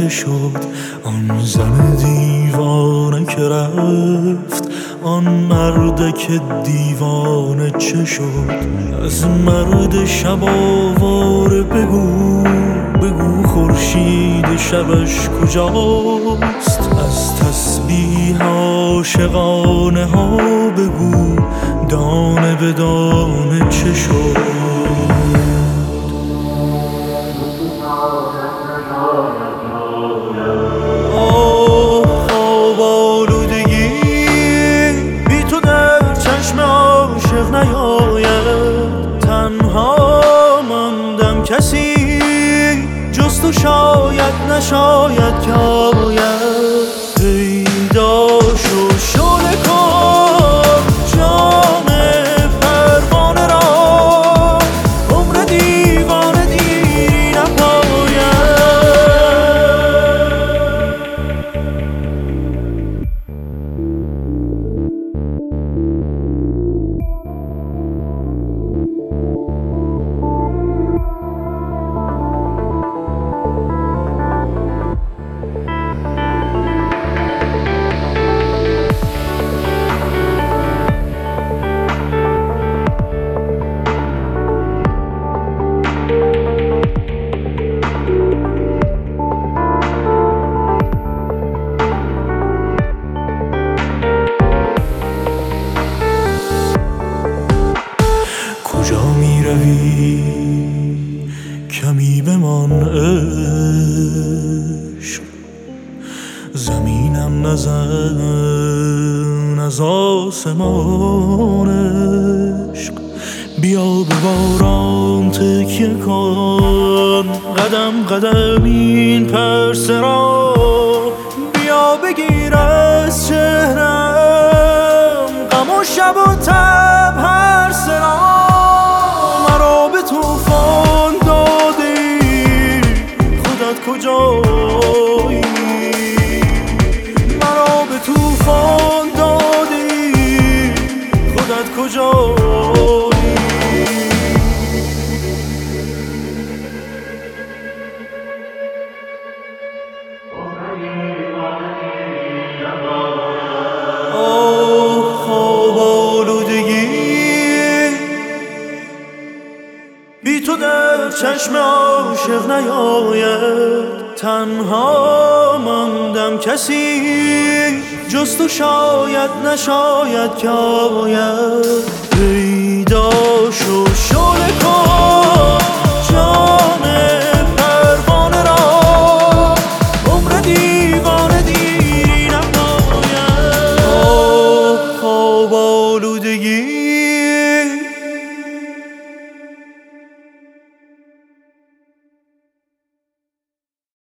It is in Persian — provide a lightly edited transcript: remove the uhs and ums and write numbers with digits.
چه شد آن زن دیوانه که رفت؟ آن مردک دیوانه چه شد؟ از مرد شب آواره بگو خورشید شبش کجاست؟ از تسبیح عاشقانه ها بگو دانه به دانه چه شد؟ خواب آلودگی بی تو در چشم عاشق نیاید. تنها ماندم کسی جز تو شاید نشاید که آید. پیدا شو شعله کن جان پروانه را، عمر دیوانه دیری نپاید. کجا می روی کمی بمان عشق؟ زمینم نزن از آسمان عشق. بیا به باران تکیه کن قدم قدم این پرسه را. بیا بگیر از چهرم غم و شب و تب هر سرا. مرا به طوفان دادی خودت کجایی؟ مرا به طوفان دادی خودت کجایی؟ خواب آلودگی بی تو در چشم عاشق نیاید. تنها ماندم کسی جز تو شاید نشاید که آید. پیدا شو شعله کن